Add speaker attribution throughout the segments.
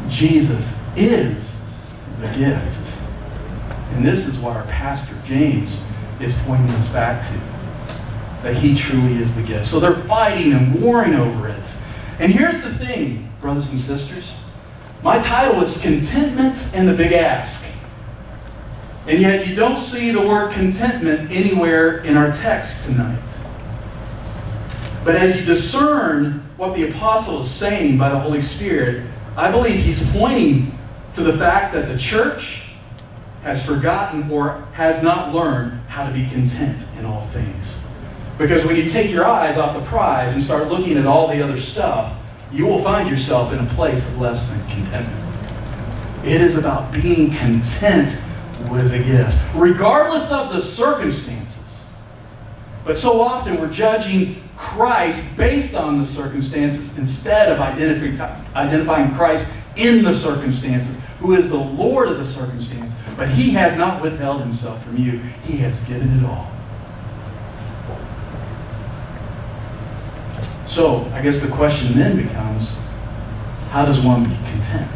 Speaker 1: Jesus is the gift. And this is what our pastor, James, is pointing us back to. That he truly is the gift. So they're fighting and warring over it. And here's the thing, brothers and sisters. My title is Contentment and the Big Ask. And yet you don't see the word contentment anywhere in our text tonight. But as you discern what the apostle is saying by the Holy Spirit, I believe he's pointing to the fact that the church has forgotten or has not learned how to be content in all things. Because when you take your eyes off the prize and start looking at all the other stuff, you will find yourself in a place of less than contentment. It is about being content with the gift, regardless of the circumstances. But so often we're judging Christ based on the circumstances instead of identifying Christ in the circumstances, who is the Lord of the circumstance. But He has not withheld Himself from you. He has given it all. So, I guess the question then becomes, how does one be content?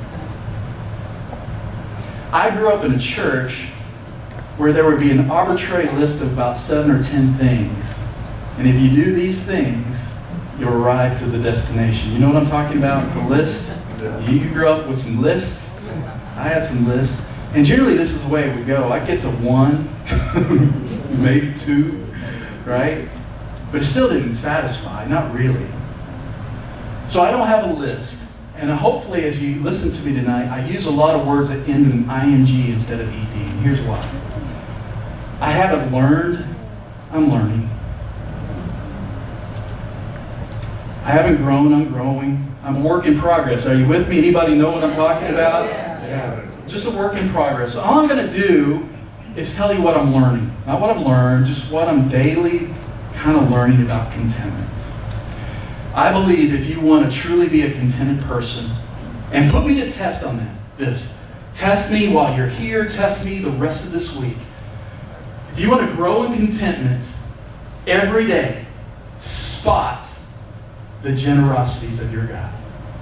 Speaker 1: I grew up in a church where there would be an arbitrary list of about 7 or 10 things. And if you do these things, you'll arrive to the destination. You know what I'm talking about? The list? You grew up with some lists. I had some lists. And generally this is the way it would go. I get to 1, maybe 2, right? But it still didn't satisfy, not really. So I don't have a list. And hopefully as you listen to me tonight, I use a lot of words that end in ing instead of ed. And here's why. I haven't learned, I'm learning. I haven't grown, I'm growing. I'm a work in progress. Are you with me? Anybody know what I'm talking about? Yeah. Just a work in progress. So all I'm going to do is tell you what I'm learning. Not what I've learned, just what I'm daily kind of learning about contentment. I believe if you want to truly be a contented person, and put me to test on this. Test me while you're here, test me the rest of this week. If you want to grow in contentment every day, spot the generosities of your God.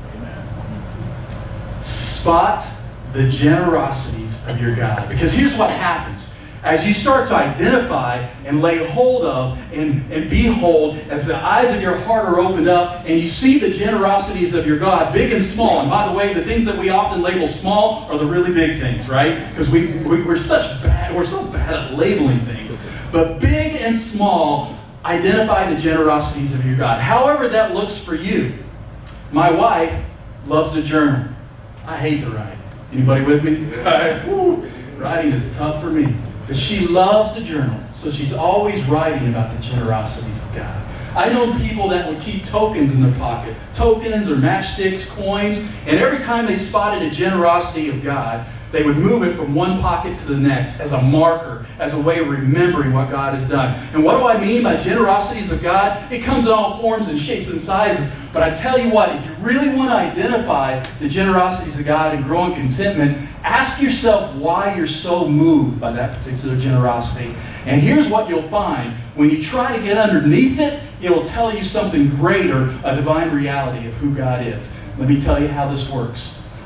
Speaker 1: Amen. Spot the generosities of your God. Because here's what happens. As you start to identify and lay hold of and behold, as the eyes of your heart are opened up and you see the generosities of your God, big and small. And by the way, the things that we often label small are the really big things, right? Because we're so bad at labeling things. But big and small, identify the generosities of your God. However that looks for you. My wife loves to journal. I hate to write. Anybody with me? Writing is tough for me. But she loves to journal. So she's always writing about the generosities of God. I know people that would keep tokens in their pocket. Tokens or matchsticks, coins. And every time they spotted a generosity of God, they would move it from one pocket to the next as a marker, as a way of remembering what God has done. And what do I mean by generosities of God? It comes in all forms and shapes and sizes. But I tell you what, if you really want to identify the generosities of God and grow in contentment, ask yourself why you're so moved by that particular generosity. And here's what you'll find. When you try to get underneath it, it will tell you something greater, a divine reality of who God is. Let me tell you how this works.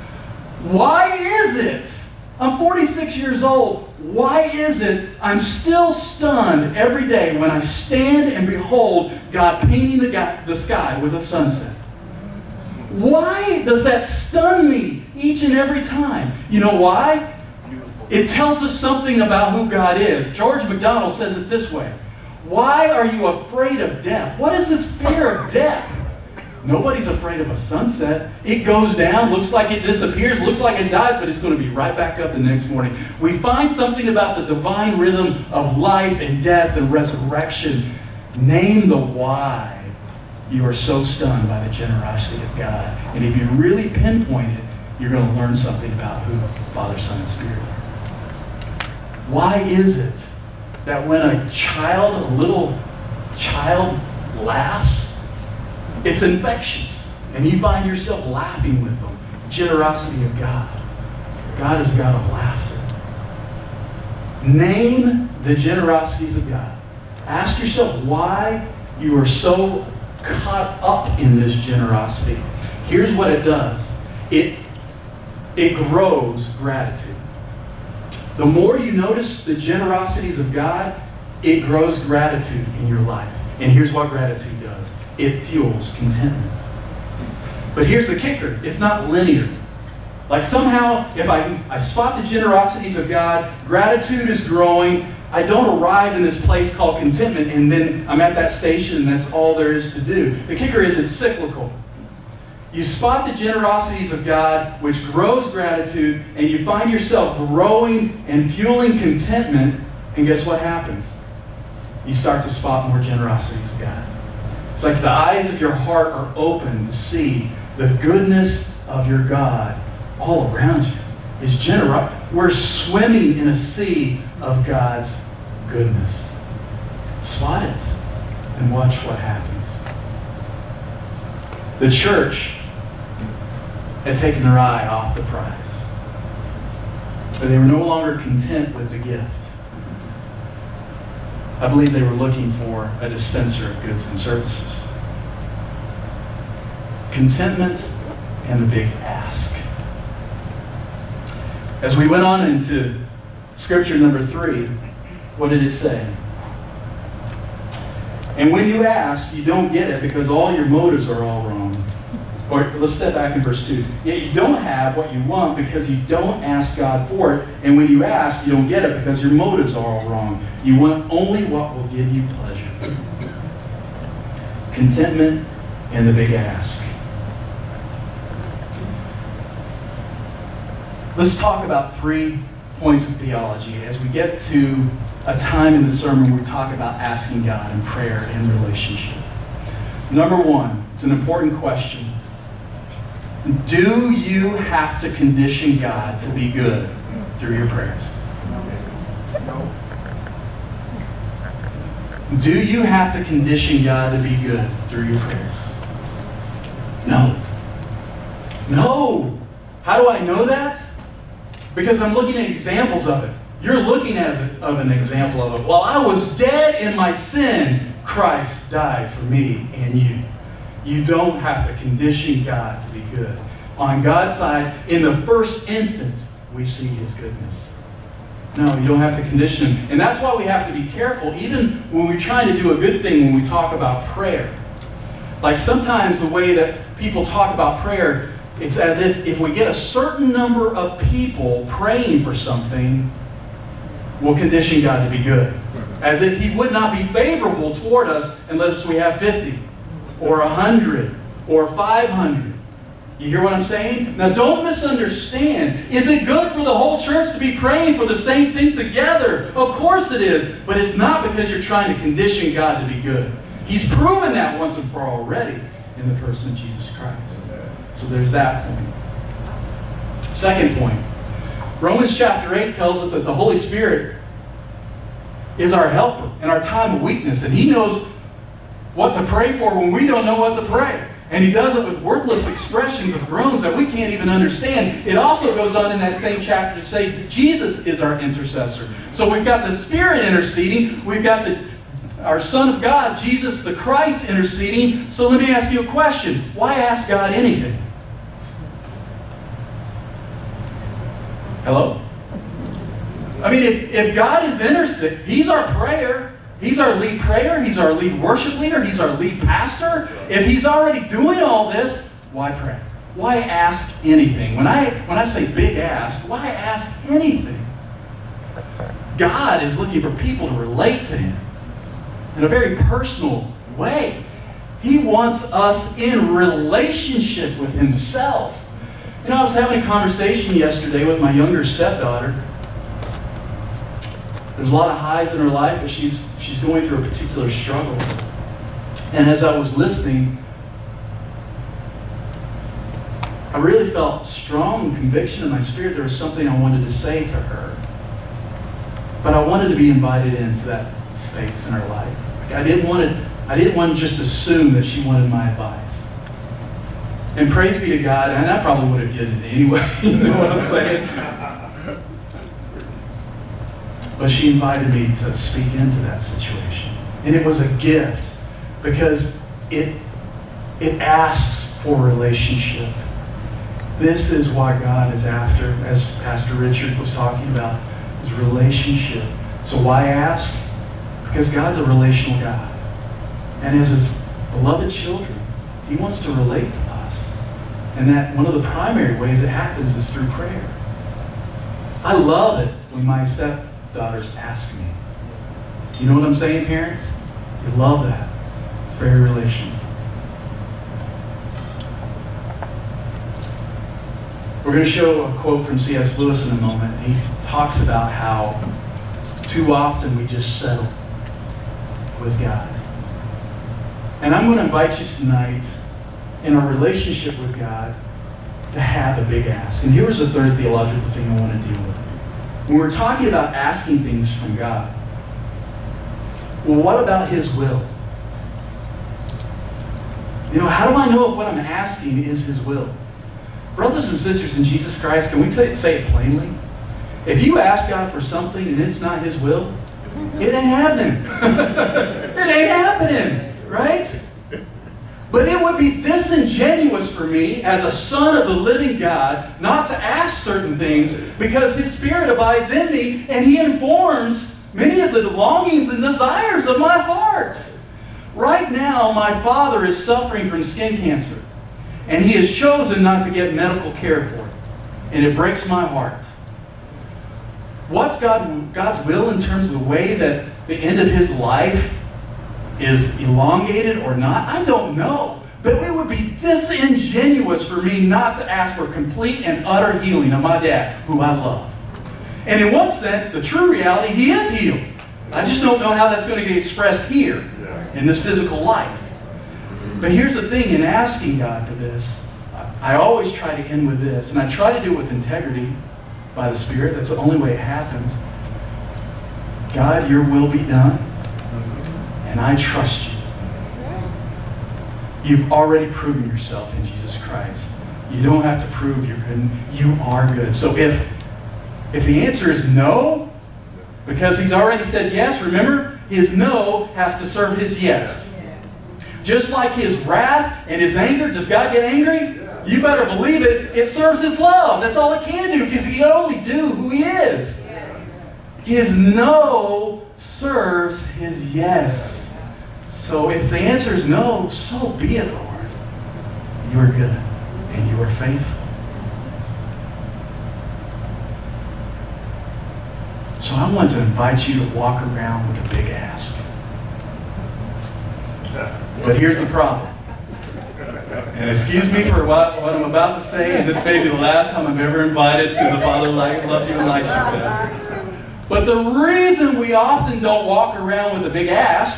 Speaker 1: Why is it? I'm 46 years old. Why is it I'm still stunned every day when I stand and behold God painting the sky with a sunset? Why does that stun me each and every time? You know why? It tells us something about who God is. George MacDonald says it this way. Why are you afraid of death? What is this fear of death? Nobody's afraid of a sunset. It goes down, looks like it disappears, looks like it dies, but it's going to be right back up the next morning. We find something about the divine rhythm of life and death and resurrection. Name the why you are so stunned by the generosity of God. And if you really pinpoint it, you're going to learn something about who Father, Son, and Spirit are. Why is it that when a little child laughs, it's infectious, and you find yourself laughing with them? Generosity of God. God is a God of laughter. Name the generosities of God. Ask yourself why you are so caught up in this generosity. Here's what it does. It it grows gratitude. The more you notice the generosities of God, it grows gratitude in your life. And here's what gratitude does. It fuels contentment. But here's the kicker. It's not linear. Like somehow, if I spot the generosities of God, gratitude is growing. I don't arrive in this place called contentment, and then I'm at that station, and that's all there is to do. The kicker is it's cyclical. You spot the generosities of God, which grows gratitude, and you find yourself growing and fueling contentment, and guess what happens? You start to spot more generosities of God. It's like the eyes of your heart are open to see the goodness of your God all around you. His generosity. We're swimming in a sea of God's goodness. Spot it and watch what happens. The church had taken their eye off the prize. They were no longer content with the gift. I believe they were looking for a dispenser of goods and services. Contentment and the big ask. As we went on into scripture number 3, what did it say? And when you ask, you don't get it because all your motives are all wrong. Or let's step back in verse 2. Yet you don't have what you want because you don't ask God for it. And when you ask, you don't get it because your motives are all wrong. You want only what will give you pleasure. Contentment and the big ask. Let's talk about 3 points of theology as we get to a time in the sermon where we talk about asking God in prayer and relationship. Number 1, it's an important question. Do you have to condition God to be good through your prayers? No. Do you have to condition God to be good through your prayers? No. No. How do I know that? Because I'm looking at examples of it. You're looking at an example of it. While I was dead in my sin, Christ died for me and you. You don't have to condition God to be good. On God's side, in the first instance, we see His goodness. No, you don't have to condition Him. And that's why we have to be careful, even when we're trying to do a good thing when we talk about prayer. Like sometimes the way that people talk about prayer, it's as if we get a certain number of people praying for something, we'll condition God to be good. As if He would not be favorable toward us unless we have 50 or 100 or 500. You hear what I'm saying? Now don't misunderstand. Is it good for the whole church to be praying for the same thing together? Of course it is. But it's not because you're trying to condition God to be good. He's proven that once and for all already in the person of Jesus Christ. So there's that point. Second point. Romans chapter 8 tells us that the Holy Spirit is our helper in our time of weakness. And He knows what to pray for when we don't know what to pray. And He does it with wordless expressions of groans that we can't even understand. It also goes on in that same chapter to say that Jesus is our intercessor. So we've got the Spirit interceding. We've got our Son of God, Jesus the Christ, interceding. So let me ask you a question. Why ask God anything? Hello? I mean, if God is interceding, He's our prayer. He's our lead prayer. He's our lead worship leader. He's our lead pastor. If He's already doing all this, why pray? Why ask anything? When I say big ask, why ask anything? God is looking for people to relate to Him in a very personal way. He wants us in relationship with Himself. You know, I was having a conversation yesterday with my younger stepdaughter. There's a lot of highs in her life, but she's going through a particular struggle. And as I was listening, I really felt strong conviction in my spirit. There was something I wanted to say to her. But I wanted to be invited into that space in her life. I didn't want to just assume that she wanted my advice. And praise be to God, and I probably would have given it anyway. You know what I'm saying? But she invited me to speak into that situation. And it was a gift because it asks for relationship. This is why God is after, as Pastor Richard was talking about, his relationship. So why ask? Because God's a relational God. And as his beloved children, he wants to relate to us. And that one of the primary ways it happens is through prayer. I love it when my stepdaughters ask me. You know what I'm saying, parents? You love that. It's very relational. We're going to show a quote from C.S. Lewis in a moment. He talks about how too often we just settle with God. And I'm going to invite you tonight in our relationship with God to have a big ask. And here's the third theological thing I want to deal with. When we're talking about asking things from God, well, what about His will? You know, how do I know if what I'm asking is His will? Brothers and sisters in Jesus Christ, can we say it plainly? If you ask God for something and it's not His will, it ain't happening. It ain't happening, right? But it would be disingenuous for me as a son of the living God not to ask certain things because His Spirit abides in me and He informs many of the longings and desires of my heart. Right now, my father is suffering from skin cancer. And he has chosen not to get medical care for it. And it breaks my heart. What's God's will in terms of the way that the end of his life is elongated or not? I don't know. But it would be disingenuous for me not to ask for complete and utter healing of my dad, who I love. And in one sense, the true reality, he is healed. I just don't know how that's going to get expressed here in this physical life. But here's the thing, in asking God for this, I always try to end with this, and I try to do it with integrity by the Spirit. That's the only way it happens. God, your will be done, and I trust you. You've already proven yourself in Jesus Christ. You don't have to prove you're good. You are good. So if the answer is no, because He's already said yes, remember, His no has to serve His yes. Just like His wrath and His anger, does God get angry? You better believe it. It serves His love. That's all it can do, because He can only do who He is. His no serves His yes. So if the answer is no, so be it, Lord. You are good and you are faithful. So I want to invite you to walk around with a big ask. But here's the problem. And excuse me for what I'm about to say, and this may be the last time I'm ever invited to the Father Loves You and Likes You Fest. But the reason we often don't walk around with a big ask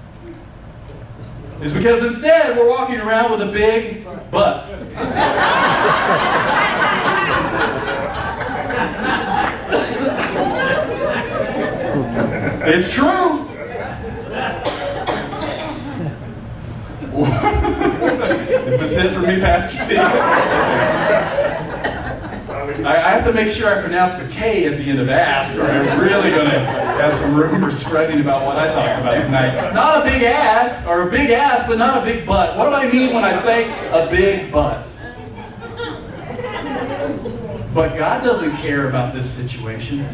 Speaker 1: is because instead we're walking around with a big but. It's true. Is this it for me, Pastor Steve? I have to make sure I pronounce the K at the end of ask, or I'm really going to have some rumors spreading about what I talk about tonight. Not a big ask, or a big ask, but not a big but. What do I mean when I say a big but? But God doesn't care about this situation.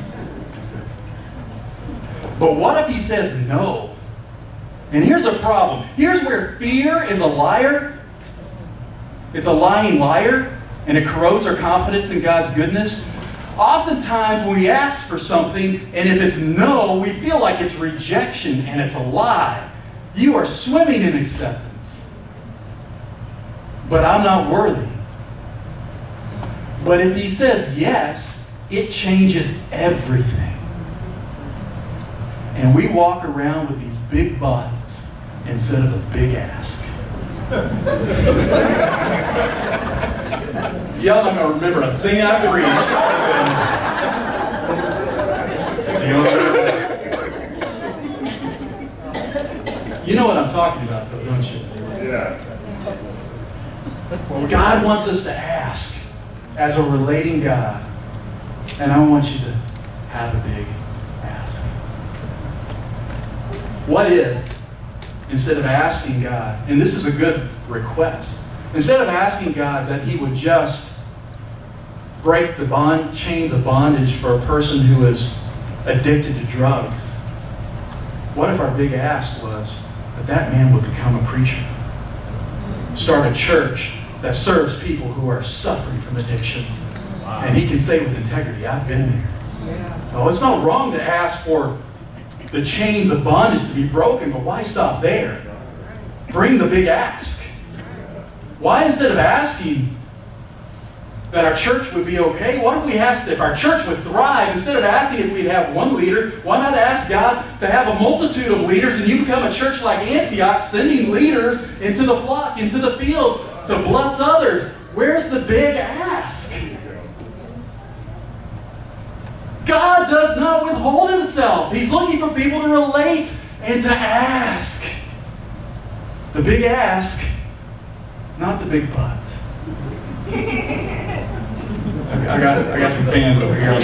Speaker 1: But what if He says no? And here's the problem. Here's where fear is a liar. It's a lying liar, and it corrodes our confidence in God's goodness. Oftentimes when we ask for something, and if it's no, we feel like it's rejection, and it's a lie. You are swimming in acceptance. But I'm not worthy. But if He says yes, it changes everything. And we walk around with these big buts instead of a big ask. Y'all not going to remember a thing I preached. You know what I'm talking about, though, don't you?
Speaker 2: Yeah.
Speaker 1: Well, God wants us to ask as a relating God. And I want you to have a big ask. What if, instead of asking God, and this is a good request, instead of asking God that He would just break the chains of bondage for a person who is addicted to drugs, what if our big ask was that that man would become a preacher? Start a church that serves people who are suffering from addiction. Wow. And he can say with integrity, I've been there. Yeah. Oh, it's not wrong to ask for the chains of bondage to be broken, but why stop there? Bring the big ask. Why, instead of asking that our church would be okay, what if we asked if our church would thrive? Instead of asking if we'd have one leader, why not ask God to have a multitude of leaders and you become a church like Antioch, sending leaders into the flock, into the field to bless others? Where's the big ask? God does not withhold himself. He's looking for people to relate and to ask. The big ask, not the big butt. I got some fans over here.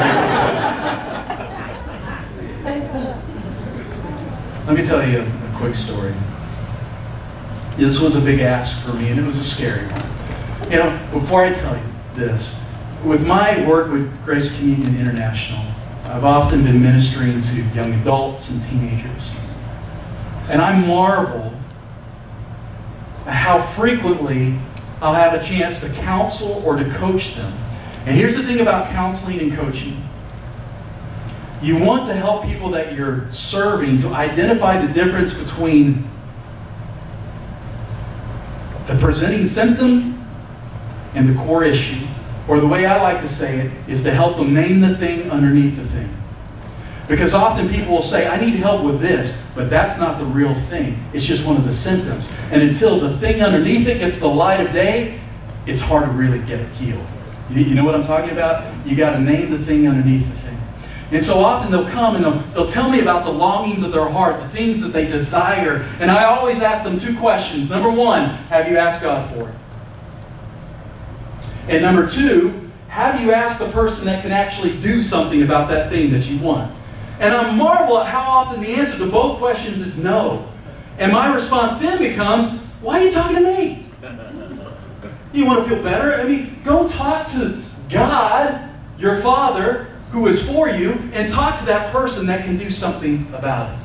Speaker 1: Let me tell you a quick story. This was a big ask for me, and it was a scary one. You know, before I tell you this, with my work with Grace Communion International, I've often been ministering to young adults and teenagers. And I marvel at how frequently I'll have a chance to counsel or to coach them. And here's the thing about counseling and coaching. You want to help people that you're serving to identify the difference between the presenting symptom and the core issue. Or the way I like to say it is to help them name the thing underneath the thing. Because often people will say, I need help with this, but that's not the real thing. It's just one of the symptoms. And until the thing underneath it gets the light of day, it's hard to really get it healed. You know what I'm talking about? You got to name the thing underneath the thing. And so often they'll come and they'll tell me about the longings of their heart, the things that they desire. And I always ask them two questions. Number one, have you asked God for it? And number two, have you asked the person that can actually do something about that thing that you want? And I marvel at how often the answer to both questions is no. And my response then becomes, why are you talking to me? You want to feel better? I mean, go talk to God, your Father, who is for you, and talk to that person that can do something about it.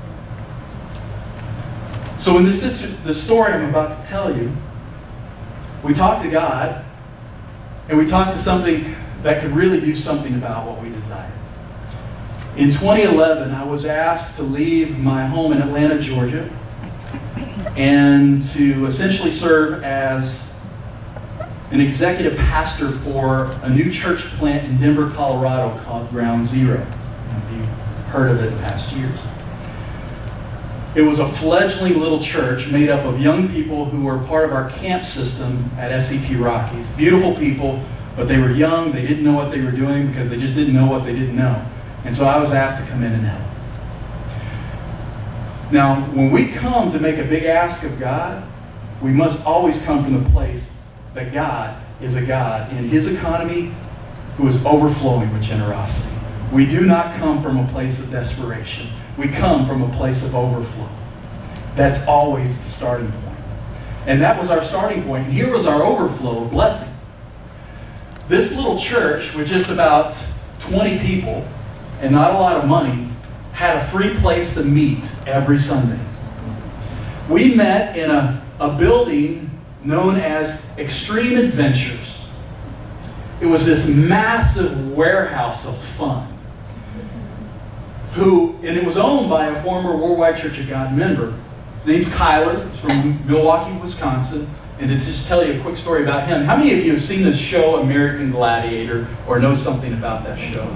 Speaker 1: So in the story I'm about to tell you, we talk to God, and we talk to something that could really do something about what we desire. In 2011, I was asked to leave my home in Atlanta, Georgia, and to essentially serve as an executive pastor for a new church plant in Denver, Colorado called Ground Zero. If you've heard of it in past years. It was a fledgling little church made up of young people who were part of our camp system at SCP Rockies. Beautiful people, but they were young. They didn't know what they were doing because they just didn't know what they didn't know. And so I was asked to come in and help. Now, when we come to make a big ask of God, we must always come from the place that God is a God in His economy who is overflowing with generosity. We do not come from a place of desperation. We come from a place of overflow. That's always the starting point. And that was our starting point. And here was our overflow of blessing. This little church with just about 20 people and not a lot of money had a free place to meet every Sunday. We met in a building known as Extreme Adventures. It was this massive warehouse of fun. And it was owned by a former Worldwide Church of God member. His name's Kyler. He's from Milwaukee, Wisconsin. And to just tell you a quick story about him, how many of you have seen the show American Gladiator or know something about that show?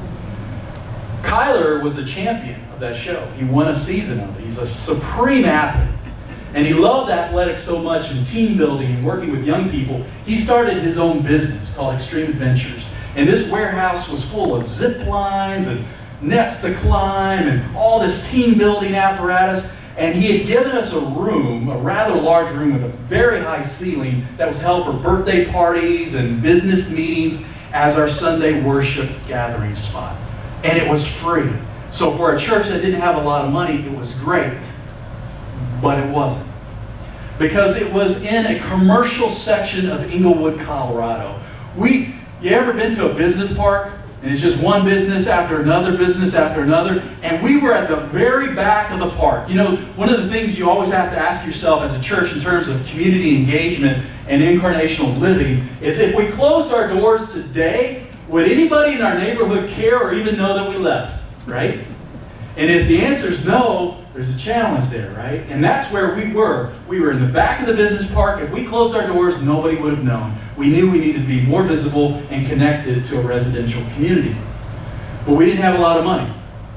Speaker 1: Kyler was the champion of that show. He won a season of it. He's a supreme athlete. And he loved athletics so much and team building and working with young people, he started his own business called Extreme Adventures. And this warehouse was full of zip lines and nets to climb and all this team building apparatus. And he had given us a room, a rather large room with a very high ceiling that was held for birthday parties and business meetings as our Sunday worship gathering spot. And it was free. So for a church that didn't have a lot of money, it was great. But it wasn't. Because it was in a commercial section of Englewood, Colorado. You ever been to a business park? And it's just one business after another business after another. And we were at the very back of the park. You know, one of the things you always have to ask yourself as a church in terms of community engagement and incarnational living is, if we closed our doors today, would anybody in our neighborhood care or even know that we left? Right? And if the answer is no, there's a challenge there, right? And that's where we were. We were in the back of the business park. If we closed our doors, nobody would have known. We knew we needed to be more visible and connected to a residential community. But we didn't have a lot of money.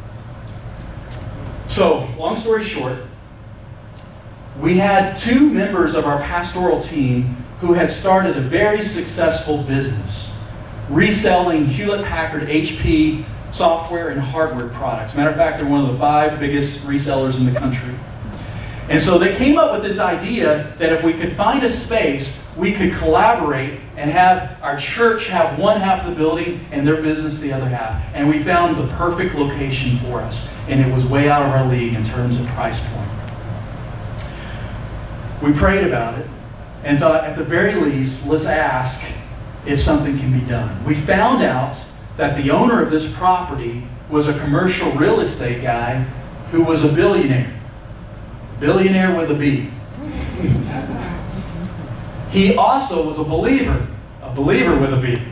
Speaker 1: So, long story short, we had 2 members of our pastoral team who had started a very successful business, reselling Hewlett-Packard HP software and hardware products. Matter of fact, they're one of the 5 biggest resellers in the country. And so they came up with this idea that if we could find a space, we could collaborate and have our church have one half of the building and their business the other half. And we found the perfect location for us. And it was way out of our league in terms of price point. We prayed about it and thought, at the very least, let's ask if something can be done. We found out that the owner of this property was a commercial real estate guy who was a billionaire. Billionaire with a B. He also was a believer with a B,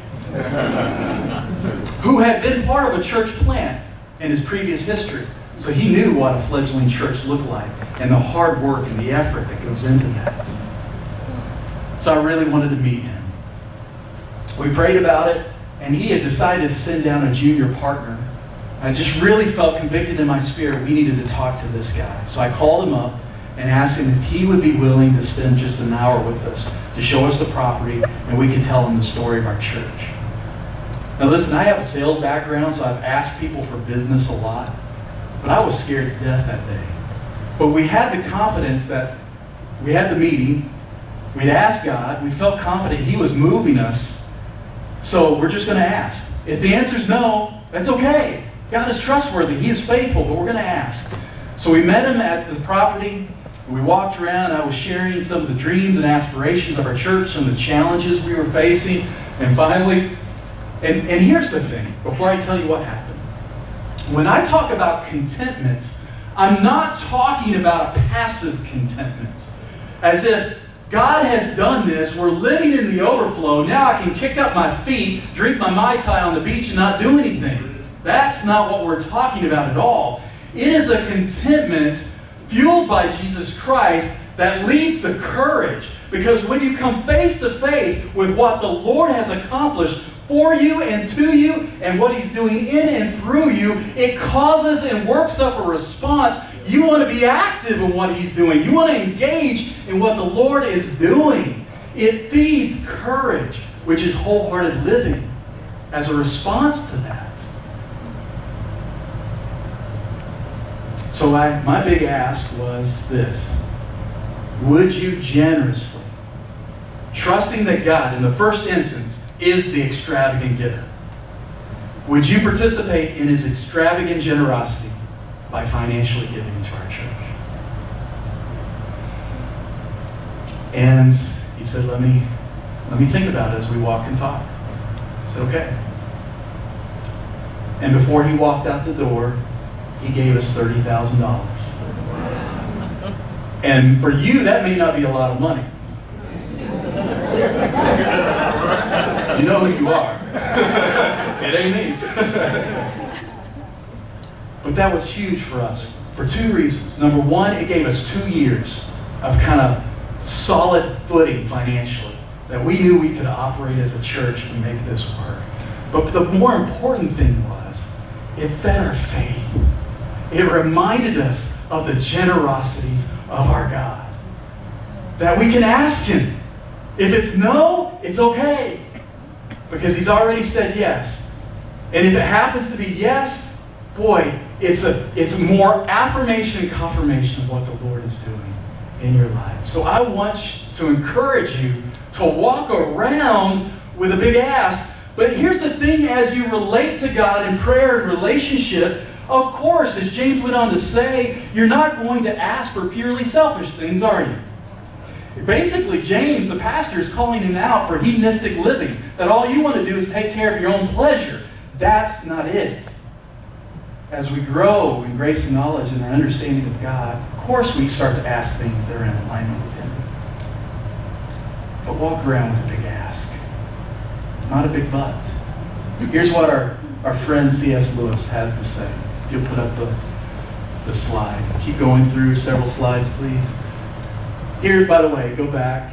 Speaker 1: who had been part of a church plant in his previous history. So he knew what a fledgling church looked like and the hard work and the effort that goes into that. So I really wanted to meet him. We prayed about it, and he had decided to send down a junior partner. I just really felt convicted in my spirit we needed to talk to this guy. So I called him up and asked him if he would be willing to spend just an hour with us to show us the property, and we could tell him the story of our church. Now listen, I have a sales background, so I've asked people for business a lot, but I was scared to death that day. But we had the confidence that we had the meeting, we'd asked God, we felt confident He was moving us, so we're just going to ask. If the answer is no, that's okay. God is trustworthy, He is faithful, but we're going to ask. So we met him at the property. We walked around. I was sharing some of the dreams and aspirations of our church, some of the challenges we were facing. And finally, and here's the thing, before I tell you what happened. When I talk about contentment, I'm not talking about a passive contentment. As if God has done this, we're living in the overflow, now I can kick up my feet, drink my Mai Tai on the beach and not do anything. That's not what we're talking about at all. It is a contentment fueled by Jesus Christ that leads to courage. Because when you come face to face with what the Lord has accomplished for you and to you and what He's doing in and through you, it causes and works up a response. You want to be active in what He's doing. You want to engage in what the Lord is doing. It feeds courage, which is wholehearted living, as a response to that. So my big ask was this. Would you generously, trusting that God, in the first instance, is the extravagant giver, would you participate in His extravagant generosity by financially giving to our church? And he said, let me think about it as we walk and talk. I said, okay. And before he walked out the door, he gave us $30,000. And for you, that may not be a lot of money. You know who you are. It ain't me. But that was huge for us for 2 reasons. Number one, it gave us 2 years of kind of solid footing financially, that we knew we could operate as a church and make this work. But the more important thing was, it fed our faith. It reminded us of the generosities of our God. That we can ask Him. If it's no, it's okay. Because He's already said yes. And if it happens to be yes, boy, it's more affirmation and confirmation of what the Lord is doing in your life. So I want to encourage you to walk around with a big ask. But here's the thing, as you relate to God in prayer and relationship, of course, as James went on to say, you're not going to ask for purely selfish things, are you? Basically, James, the pastor, is calling him out for hedonistic living, that all you want to do is take care of your own pleasure. That's not it. As we grow in grace and knowledge and our understanding of God, of course we start to ask things that are in alignment with Him. But walk around with a big ask, not a big but. Here's what our friend C.S. Lewis has to say. If you'll put up the slide. Keep going through several slides, please. Here, by the way, go back.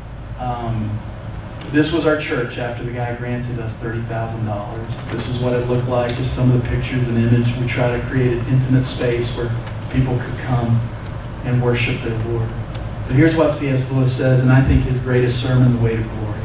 Speaker 1: This was our church after the guy granted us $30,000. This is what it looked like, just some of the pictures and image. We try to create an intimate space where people could come and worship their Lord. But here's what C.S. Lewis says, and I think his greatest sermon, The Way to Glory.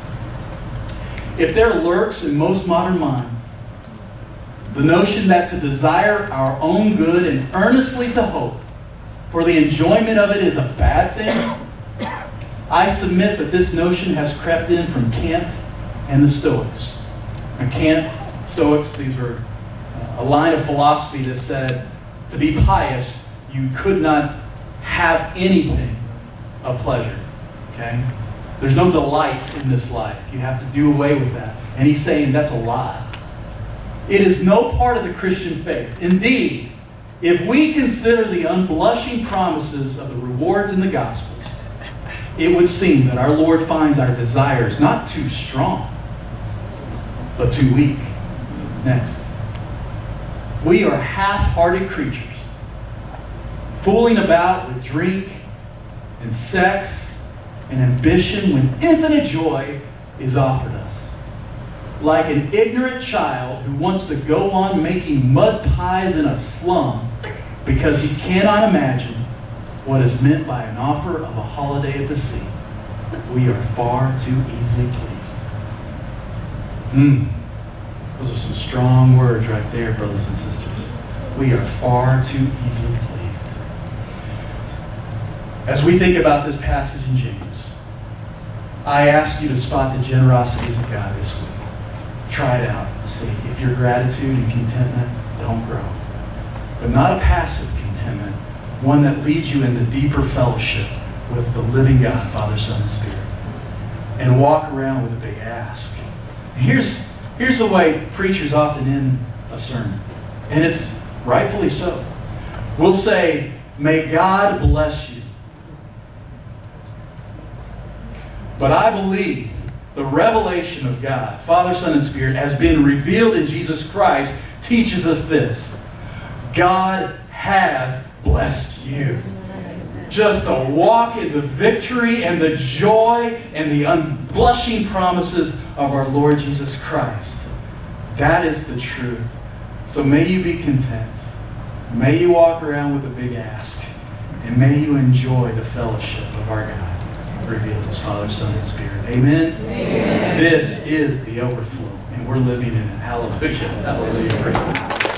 Speaker 1: If there lurks in most modern minds the notion that to desire our own good and earnestly to hope for the enjoyment of it is a bad thing, I submit that this notion has crept in from Kant and the Stoics. And Kant, Stoics, these were a line of philosophy that said to be pious, you could not have anything of pleasure. Okay? There's no delight in this life. You have to do away with that. And he's saying that's a lie. It is no part of the Christian faith. Indeed, if we consider the unblushing promises of the rewards in the Gospels, it would seem that our Lord finds our desires not too strong, but too weak. Next. We are half-hearted creatures, fooling about with drink and sex and ambition when infinite joy is offered us. Like an ignorant child who wants to go on making mud pies in a slum because he cannot imagine what is meant by an offer of a holiday at the sea. We are far too easily pleased. Those are some strong words right there, brothers and sisters. We are far too easily pleased. As we think about this passage in James, I ask you to spot the generosities of God this week. Try it out. See if your gratitude and contentment don't grow. But not a passive contentment, one that leads you into deeper fellowship with the living God, Father, Son, and Spirit. And walk around with a big ask. Here's the way preachers often end a sermon. And it's rightfully so. We'll say, may God bless you. But I believe the revelation of God, Father, Son, and Spirit, has been revealed in Jesus Christ, teaches us this. God has blessed you. Just to walk in the victory and the joy and the unblushing promises of our Lord Jesus Christ. That is the truth. So may you be content. May you walk around with a big ask. And may you enjoy the fellowship of our God, revealed as Father, Son, and Spirit. Amen? Amen. This is the overflow, and we're living in it. Hallelujah. Hallelujah.